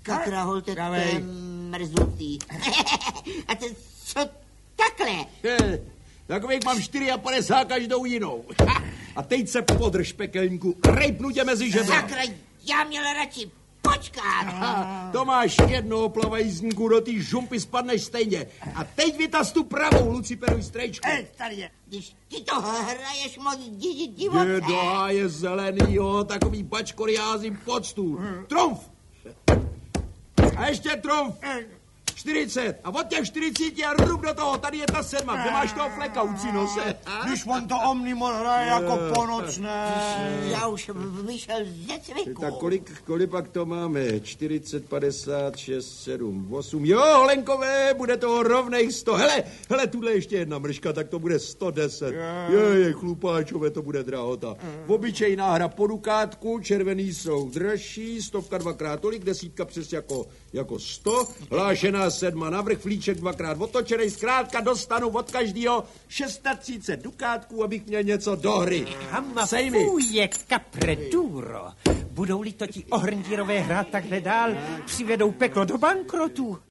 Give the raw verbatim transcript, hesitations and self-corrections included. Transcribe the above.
Kakra, holte, to je mrznutý. A to co takhle? Je, takových mám padesát čtyři každou jinou. A teď se podrž, pekelníku, rejpnu tě mezi žebra. Sakra, já měl radši počkat. Aha, to máš jednoho plavajízníku, do té žumpy spadneš stejně. A teď vytaz tu pravou, Luciferu strejčku. Eh, tady je. Když ty to hraješ moc di- divoce. Je do háje zelenýho, takový bačkory házím pod stůl. Trumf! A ještě trumf! čtyřicet. A od těch čtyřiceti a rub do toho, tady je ta sedma. Kde máš toho fleka u cínose? Když on to omnimor hraje jako ponocné. Já už vyšel ze cviku. Tak kolik, kolik pak to máme? čtyřicet, padesát, šest, sedm, osm. Jo, Holenkové, bude toho rovnej sto. Hele, hele, tuhle ještě jedna mrška, tak to bude sto deset. Je, je, chlupáčové, to bude drahota. Obyčejná hra po dukátku, červený jsou dražší, stovka dvakrát tolik, desítka přes jako, jako sto, hlášená sedma, navrch flíček dvakrát otočenej, zkrátka dostanu od každého třicet šest dukátků, abych měl něco do hry. Hamafuje capre duro. Budou-li to ti ohrndírové hrát takhle dál, přivedou peklo do bankrotu.